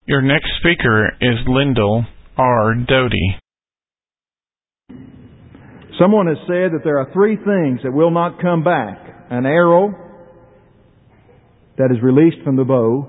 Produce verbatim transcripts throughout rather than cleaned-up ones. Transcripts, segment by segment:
Your next speaker is Lyndall R. Doty. Someone has said that there are three things that will not come back. An arrow that is released from the bow,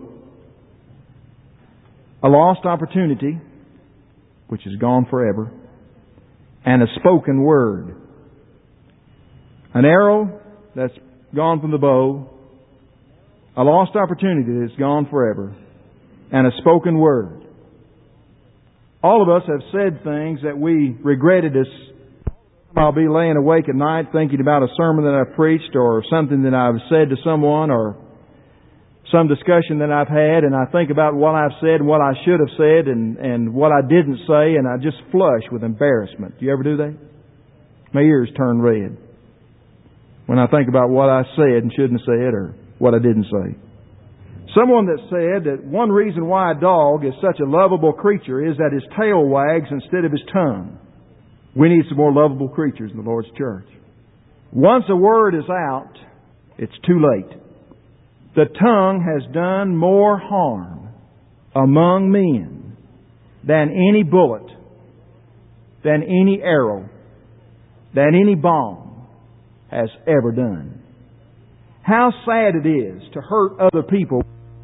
a lost opportunity, which is gone forever, and a spoken word. An arrow that's gone from the bow, a lost opportunity that's gone forever, and a spoken word. All of us have said things that we regretted as I'll be laying awake at night thinking about a sermon that I've preached or something that I've said to someone or some discussion that I've had, and I think about what I've said and what I should have said and, and what I didn't say, and I just flush with embarrassment. Do you ever do that? My ears turn red when I think about what I said and shouldn't have said or what I didn't say. Someone that said that one reason why a dog is such a lovable creature is that his tail wags instead of his tongue. We need some more lovable creatures in the Lord's church. Once a word is out, it's too late. The tongue has done more harm among men than any bullet, than any arrow, than any bomb has ever done. How sad it is to hurt other people.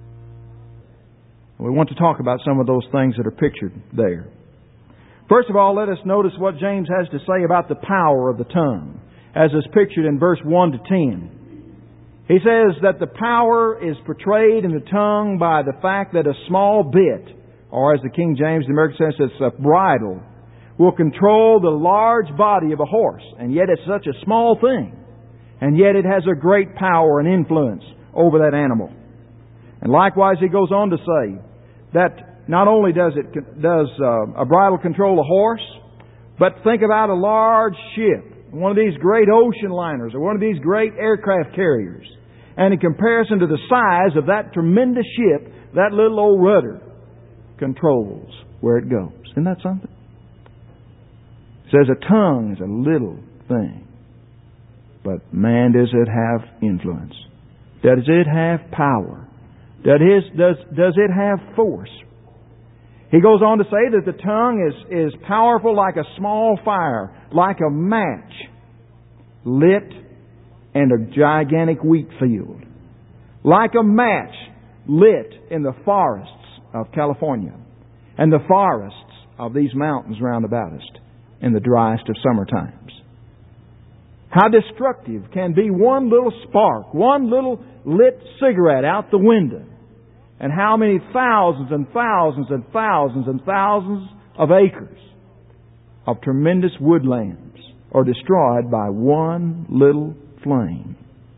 We want to talk about some of those things that are pictured there. First of all, let us notice what James has to say about the power of the tongue, as is pictured in verse one to ten. He says that the power is portrayed in the tongue by the fact that a small bit, or as the King James, the American says, it's a bridle, will control the large body of a horse. And yet it's such a small thing. And yet it has a great power and influence over that animal. And likewise, he goes on to say that not only does it does uh, a bridle control a horse, but think about a large ship, one of these great ocean liners or one of these great aircraft carriers. And in comparison to the size of that tremendous ship, that little old rudder controls where it goes. Isn't that something? It says a tongue is a little thing. But man, does it have influence? Does it have power? Does it, does, does it have force? He goes on to say that the tongue is, is powerful like a small fire, like a match lit in a gigantic wheat field. Like a match lit in the forests of California and the forests of these mountains round about us in the driest of summer times. How destructive can be one little spark, one little lit cigarette out the window, and how many thousands and thousands and thousands and thousands of acres of tremendous woodlands are destroyed by one little flame.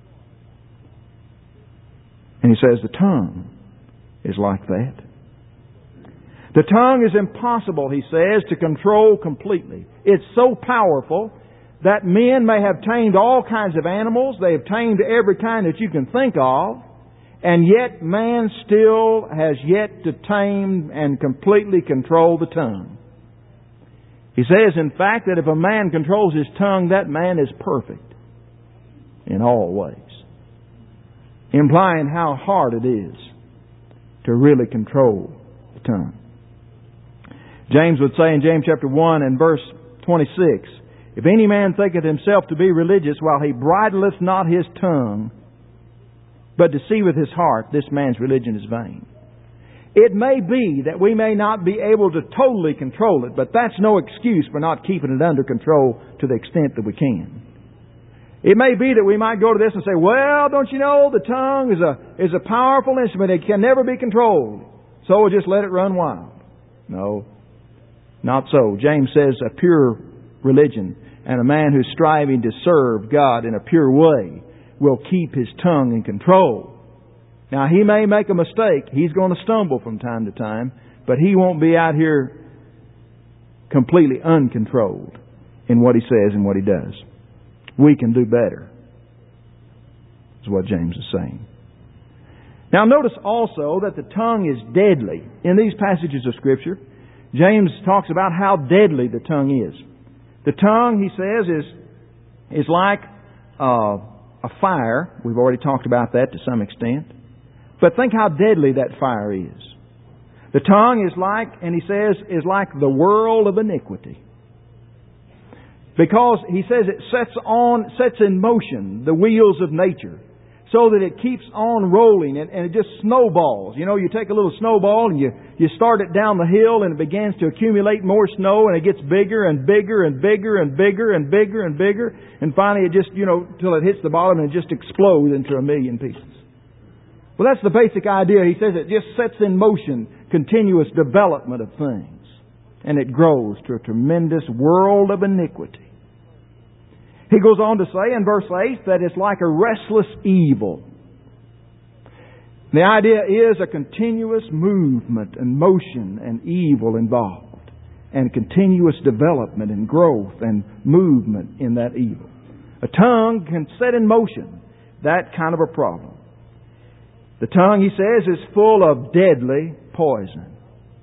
And he says the tongue is like that. The tongue is impossible, he says, to control completely. It's so powerful that men may have tamed all kinds of animals. They have tamed every kind that you can think of. And yet man still has yet to tame and completely control the tongue. He says, in fact, that if a man controls his tongue, that man is perfect in all ways. Implying how hard it is to really control the tongue. James would say in James chapter one and verse twenty-six, if any man thinketh himself to be religious while he bridleth not his tongue, but deceiveth his heart, this man's religion is vain. It may be that we may not be able to totally control it, but that's no excuse for not keeping it under control to the extent that we can. It may be that we might go to this and say, well, don't you know, the tongue is a is a powerful instrument. It can never be controlled. So we'll just let it run wild. No, not so. James says a pure religion and a man who's striving to serve God in a pure way will keep his tongue in control. Now, he may make a mistake. He's going to stumble from time to time, but he won't be out here completely uncontrolled in what he says and what he does. We can do better, is what James is saying. Now, notice also that the tongue is deadly. In these passages of Scripture, James talks about how deadly the tongue is. The tongue, he says, is, is like uh, a fire. We've already talked about that to some extent. But think how deadly that fire is. The tongue is like, and he says, is like the world of iniquity. Because he says it sets on, sets in motion the wheels of nature, so that it keeps on rolling and, and it just snowballs. You know, you take a little snowball and you, you start it down the hill and it begins to accumulate more snow and it gets bigger and bigger and bigger and bigger and bigger and bigger and finally it just, you know, till it hits the bottom and it just explodes into a million pieces. Well, that's the basic idea. He says it just sets in motion continuous development of things. And it grows to a tremendous world of iniquity. He goes on to say in verse eight that it's like a restless evil. The idea is a continuous movement and motion and evil involved, and continuous development and growth and movement in that evil. A tongue can set in motion that kind of a problem. The tongue, he says, is full of deadly poison.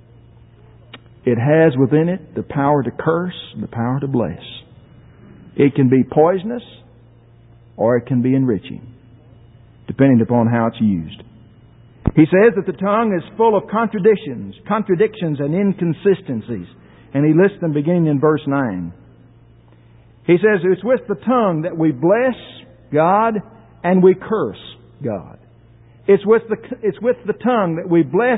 It has within it the power to curse and the power to bless. It can be poisonous or it can be enriching, depending upon how it's used. He says that the tongue is full of contradictions, contradictions and inconsistencies. And he lists them beginning in verse nine. He says it's with the tongue that we bless God and we curse God. It's with the, it's with the tongue that we bless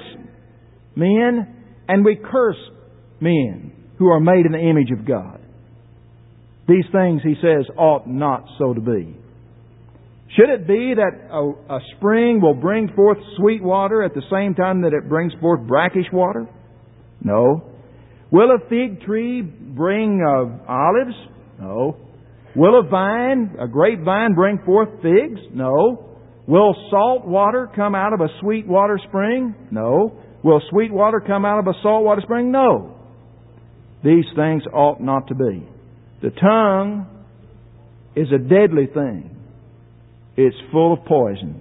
men and we curse men who are made in the image of God. These things, he says, ought not so to be. Should it be that a, a spring will bring forth sweet water at the same time that it brings forth brackish water? No. Will a fig tree bring uh, olives? No. Will a vine, a grapevine, bring forth figs? No. Will salt water come out of a sweet water spring? No. Will sweet water come out of a salt water spring? No. These things ought not to be. The tongue is a deadly thing. It's full of poison.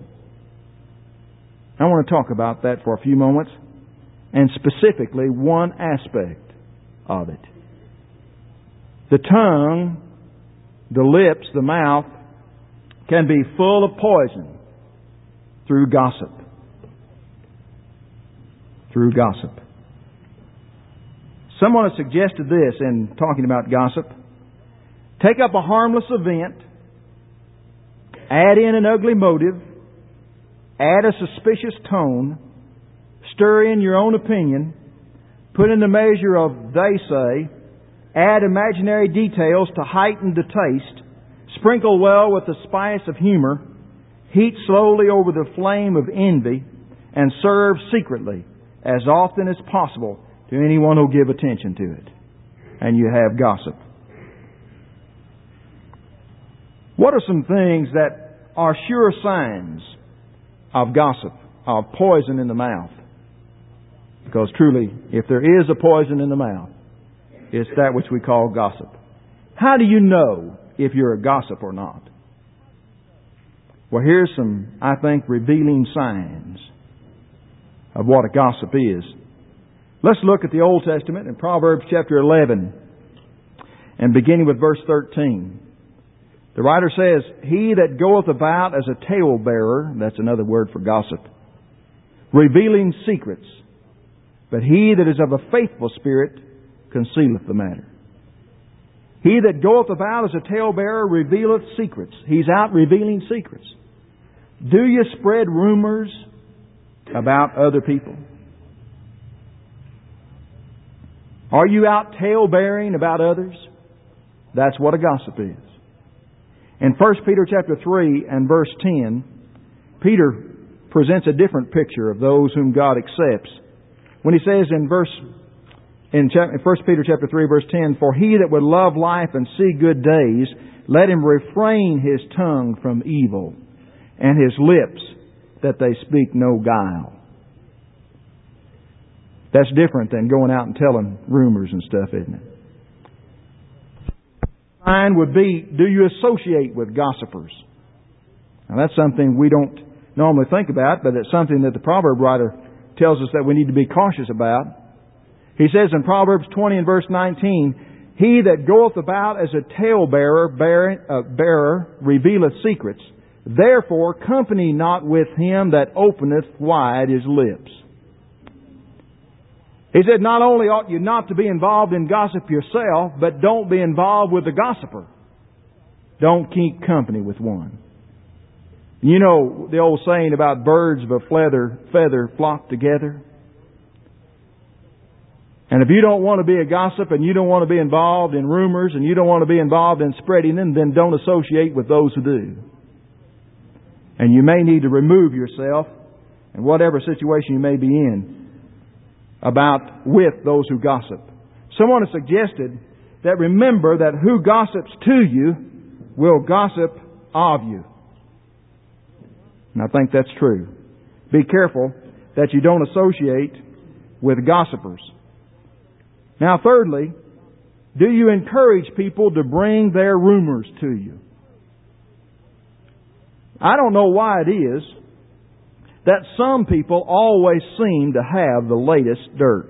I want to talk about that for a few moments, and specifically one aspect of it. The tongue, the lips, the mouth, can be full of poison through gossip. Through gossip. Someone has suggested this in talking about gossip. Take up a harmless event, add in an ugly motive, add a suspicious tone, stir in your own opinion, put in the measure of they say, add imaginary details to heighten the taste, sprinkle well with the spice of humor, heat slowly over the flame of envy, and serve secretly as often as possible to anyone who'll give attention to it. And you have gossip. What are some things that are sure signs of gossip, of poison in the mouth? Because truly, if there is a poison in the mouth, it's that which we call gossip. How do you know if you're a gossip or not? Well, here's some, I think, revealing signs of what a gossip is. Let's look at the Old Testament in Proverbs chapter eleven and beginning with verse thirteen. The writer says, he that goeth about as a talebearer, that's another word for gossip, revealing secrets, but he that is of a faithful spirit concealeth the matter. He that goeth about as a talebearer revealeth secrets. He's out revealing secrets. Do you spread rumors about other people? Are you out talebearing about others? That's what a gossip is. In First Peter chapter three and verse ten, Peter presents a different picture of those whom God accepts. When he says in verse in First Peter chapter three verse ten, for he that would love life and see good days, let him refrain his tongue from evil, and his lips that they speak no guile. That's different than going out and telling rumors and stuff, isn't it? Sign would be, do you associate with gossipers? Now that's something we don't normally think about, but it's something that the proverb writer tells us that we need to be cautious about. He says in Proverbs twenty and verse nineteen, he that goeth about as a talebearer bear, uh, bearer revealeth secrets. Therefore company not with him that openeth wide his lips. He said, not only ought you not to be involved in gossip yourself, but don't be involved with the gossiper. Don't keep company with one. You know the old saying about birds of a feather, feather flock together? And if you don't want to be a gossip and you don't want to be involved in rumors and you don't want to be involved in spreading them, then don't associate with those who do. And you may need to remove yourself in whatever situation you may be in about with those who gossip. Someone has suggested that remember that who gossips to you will gossip of you. And I think that's true. Be careful that you don't associate with gossipers. Now, thirdly, do you encourage people to bring their rumors to you? I don't know why it is that some people always seem to have the latest dirt.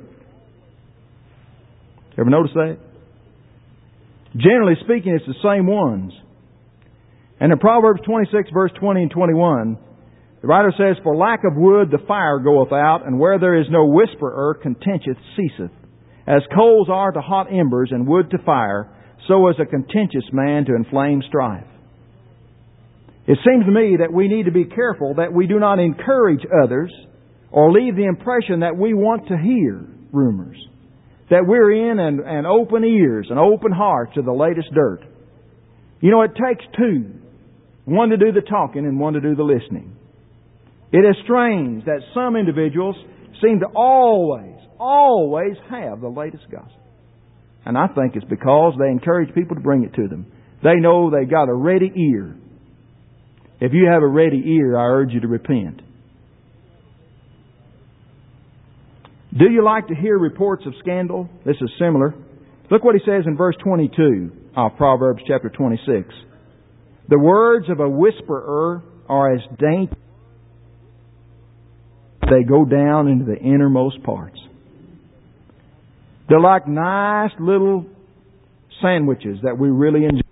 Ever notice that? Generally speaking, it's the same ones. And in Proverbs twenty-six, verse twenty and twenty-one, the writer says, for lack of wood the fire goeth out, and where there is no whisperer, contention ceaseth. As coals are to hot embers, and wood to fire, so is a contentious man to inflame strife. It seems to me that we need to be careful that we do not encourage others or leave the impression that we want to hear rumors. That we're in and, and open ears and open hearts to the latest dirt. You know, it takes two. One to do the talking and one to do the listening. It is strange that some individuals seem to always, always have the latest gossip. And I think it's because they encourage people to bring it to them. They know they got a ready ear. If you have a ready ear, I urge you to repent. Do you like to hear reports of scandal? This is similar. Look what he says in verse twenty-two of Proverbs chapter twenty-six. The words of a whisperer are as dainty. They go down into the innermost parts. They're like nice little sandwiches that we really enjoy.